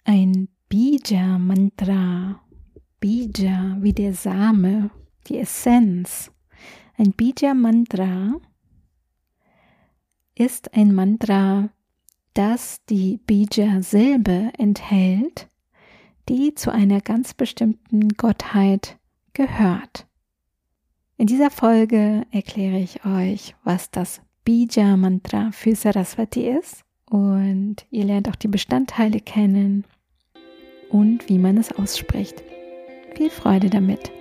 ein Bija-Mantra. Bija wie der Same, die Essenz. Ein Bija-Mantra ist ein Mantra, das die Bija-Silbe enthält, die zu einer ganz bestimmten Gottheit gehört. In dieser Folge erkläre ich euch, was das Bija-Mantra für Saraswati ist, und ihr lernt auch die Bestandteile kennen und wie man es ausspricht. Viel Freude damit!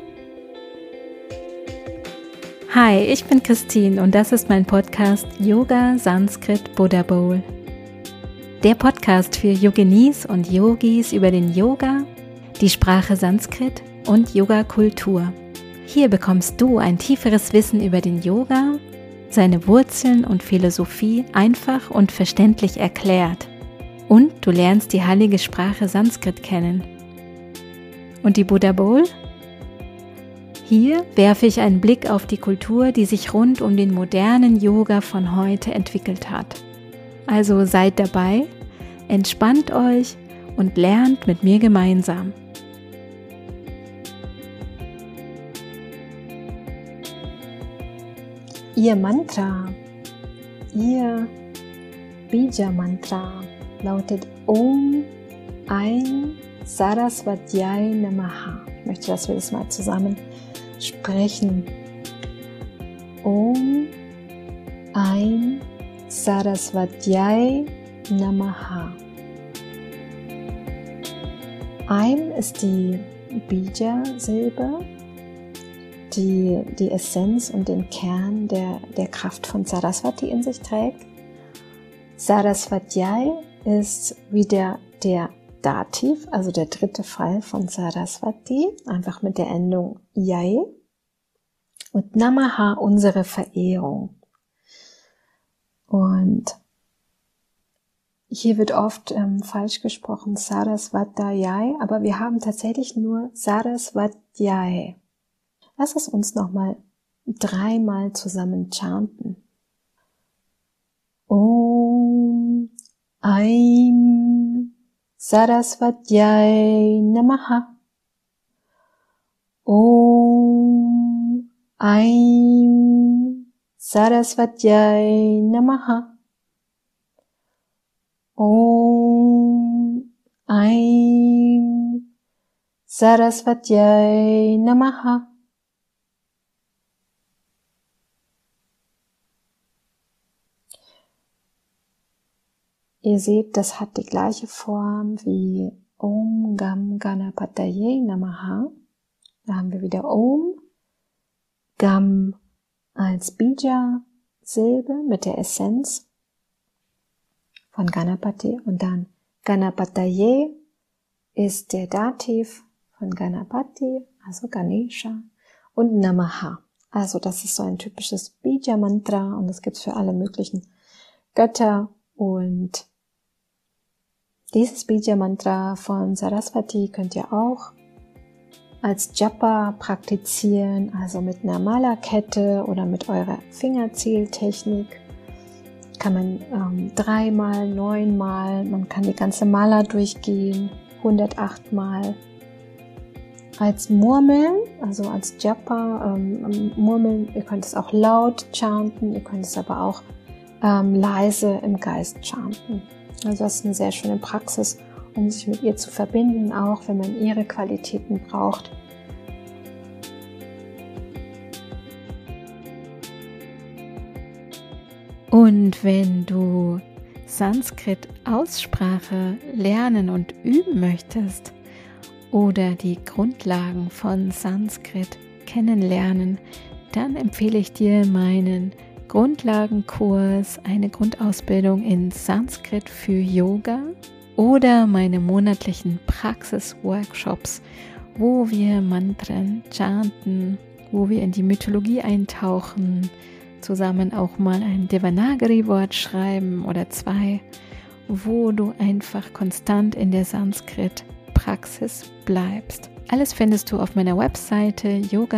Hi, ich bin Christine und das ist mein Podcast Yoga Sanskrit Buddha Bowl. Der Podcast für Yoginis und Yogis über den Yoga, die Sprache Sanskrit und Yoga-Kultur. Hier bekommst du ein tieferes Wissen über den Yoga, seine Wurzeln und Philosophie einfach und verständlich erklärt. Und du lernst die heilige Sprache Sanskrit kennen. Und die Buddha Bowl? Hier werfe ich einen Blick auf die Kultur, die sich rund um den modernen Yoga von heute entwickelt hat. Also seid dabei, entspannt euch und lernt mit mir gemeinsam. Ihr Mantra, ihr Bija-Mantra lautet Om Aim Saraswatyai Namaha. Ich möchte, dass wir das mal zusammen sprechen. Om Aim Saraswatyai Namaha. Aim ist die Bija-Silbe, die Essenz und den Kern der Kraft von Saraswati in sich trägt. Saraswatyai ist wie der Dativ, also der dritte Fall von Saraswati, einfach mit der Endung Yai. Und Namaha, unsere Verehrung. Und hier wird oft falsch gesprochen Sarasvatayai, aber wir haben tatsächlich nur Saraswatyai. Lass es uns nochmal 3-mal zusammen chanten. Om Aim Saraswatyai Namaha. Om Aim Saraswatyai Namaha. Om Aim Saraswatyai Namaha. Ihr seht, das hat die gleiche Form wie Om Gam Ganapataye Namaha. Da haben wir wieder Om, Gam als Bija-Silbe mit der Essenz von Ganapati und dann Ganapataye ist der Dativ von Ganapati, also Ganesha, und Namaha. Also das ist so ein typisches Bija-Mantra und das gibt's für alle möglichen Götter. Und dieses Bija-Mantra von Saraswati könnt ihr auch als Japa praktizieren, also mit einer Mala-Kette oder mit eurer Fingerzähltechnik. Kann man 3-mal, 9-mal, man kann die ganze Mala durchgehen, 108 Mal. Als Murmeln, also als Japa, Murmeln, ihr könnt es auch laut chanten, ihr könnt es aber auch leise im Geist chanten. Also das ist eine sehr schöne Praxis, um sich mit ihr zu verbinden, auch wenn man ihre Qualitäten braucht. Und wenn du Sanskrit-Aussprache lernen und üben möchtest oder die Grundlagen von Sanskrit kennenlernen, dann empfehle ich dir meinen Grundlagenkurs, eine Grundausbildung in Sanskrit für Yoga oder meine monatlichen Praxis-Workshops, wo wir Mantren chanten, wo wir in die Mythologie eintauchen, zusammen auch mal ein Devanagari-Wort schreiben oder 2, wo du einfach konstant in der Sanskrit-Praxis bleibst. Alles findest du auf meiner Webseite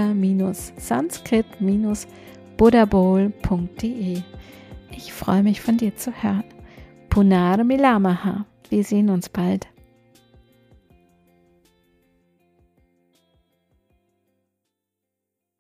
yoga-sanskrit-buddhabowl.de. Ich freue mich, von dir zu hören. Punar Milamaha. Wir sehen uns bald.